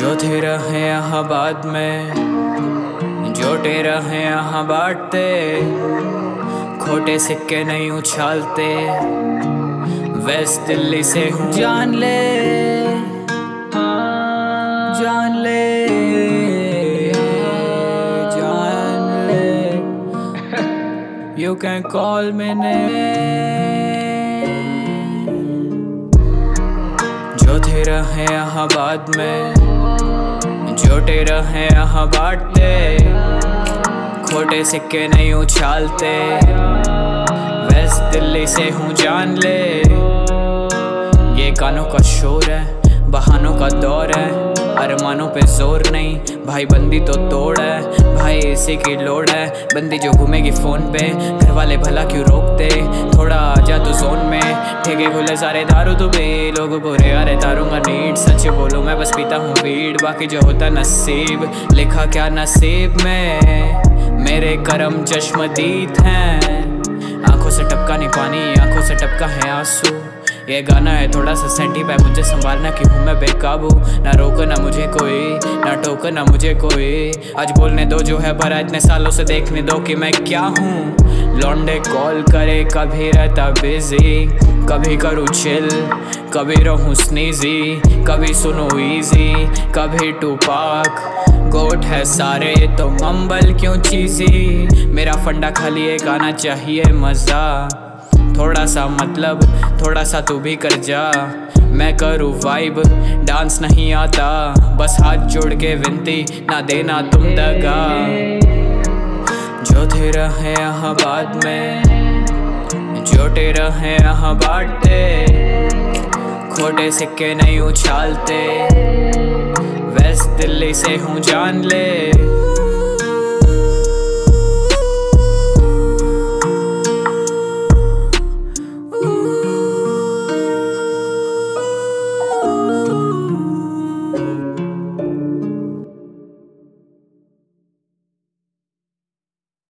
जो थे रहे यहाँ बाद में, जो टेरा है यहाँ बांटते, खोटे सिक्के नहीं उछालते। वेस्ट दिल्ली से हूँ, जान ले, जान ले, जान ले। You can call me name। जो थे रहे यहाँ बाद में, जो टेरा है यहाँ बांटते, खोटे सिक्के नहीं उछालते। वेस्ट दिल्ली से हूँ, जान ले। ये कानों का शोर है, बहानों का दौर है, अरमानों पे जोर नहीं, भाई बंदी तो तोड़ है। भाई इसी की लोड़ है, बंदी जो घूमेगी फोन पे, घर वाले भला क्यों रोकते। थोड़ा आजा तू जोन में, ठेके खुले सारे दारू तू भी, लोग बुरे अरे दारूंगा नीड। सच बोलूं मैं बस पीता हूँ वीड, बाकी जो होता नसीब, लिखा क्या नसीब में, मेरे करम चश्मदीद हैं। आंखों से टपका नहीं पानी, आंखों से टपका है आंसू। ये गाना है थोड़ा सा सेंटी पे, मुझे संभालना कि हूँ मैं बेकाबू। ना रोक ना मुझे कोई, ना टोक ना मुझे कोई। आज बोलने दो जो है भरा, इतने सालों से देखने दो कि मैं क्या हूँ। लौंडे कॉल करे, कभी रहता बिजी, कभी करूँ चिल, कभी रहूँ स्नीजी, कभी सुनो इजी, कभी टूपाक। गोट है सारे तो मंबल क्यों चीजी। मेरा फंडा खाली एक आना चाहिए मजा, थोड़ा सा मतलब थोड़ा सा तू भी कर जा। मैं करूँ वाइब, डांस नहीं आता, बस हाथ जोड़ के विनती, ना देना तुम दगा। जो थे रहे यहाँ बाद में, जो टेरा है यहाँ बांटते, खोटे सिक्के नहीं उछालते। वेस्ट दिल्ली से हूँ, जान ले।